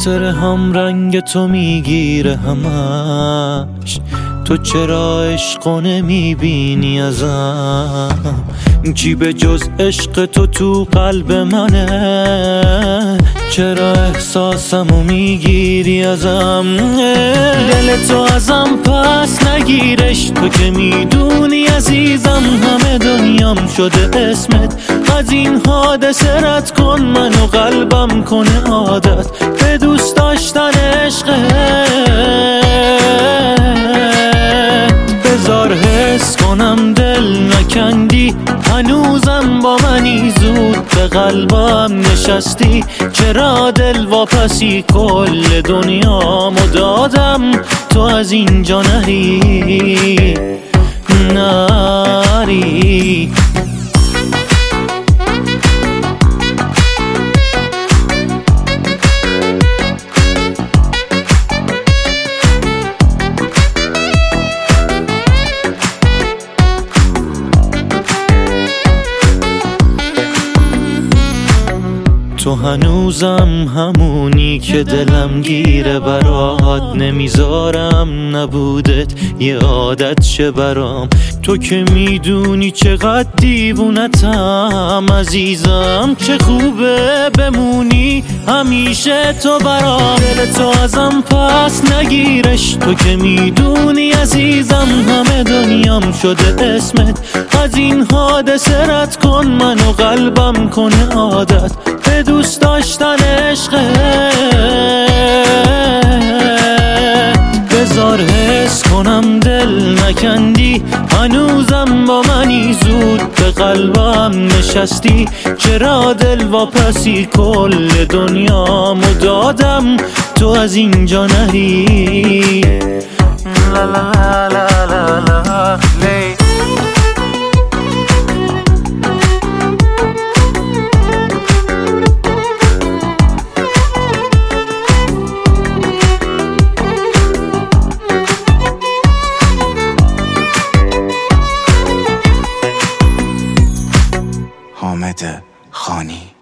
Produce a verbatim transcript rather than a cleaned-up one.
خاطر هم رنگ تو میگیره همش، تو چرا عشقو نمیبینی ازم؟ چی به جز عشق تو تو قلب منه؟ چرا احساسمو میگیری ازم؟ دل تو ازم پس نگیرش، تو که میدونی عزیزم همه دنیام شده اسمت. از این حادثه رد کن منو، قلبم کنه عادت به دوست داشتن عشقت. بذار حس کنم دل نکندی، هنوزم با منی، زود به قلبم نشستی. چرا دل واپسی کل دنیامو دادم، تو از اینجا نری نری. تو هنوزم همونی که دلم گیره برات، نمیذارم نبودت یه عادت شه برام. تو که میدونی چقدر دیوونتم عزیزم، چه خوبه بمونی همیشه تو برام. دل تو ازم پس نگیرش، تو که میدونی عزیزم همه دنیام شده اسمت. از این حادثه رد کن منو، قلبم کنه عادت به دوست داشتن عشقت. بذار حس کنم دل نکندی، هنوزم با منی، زود به قلبم نشستی. چرا دل واپسی کل دنیامو دادم، تو از اینجا نری. لا لا لا لا لا لی. حامد خانی.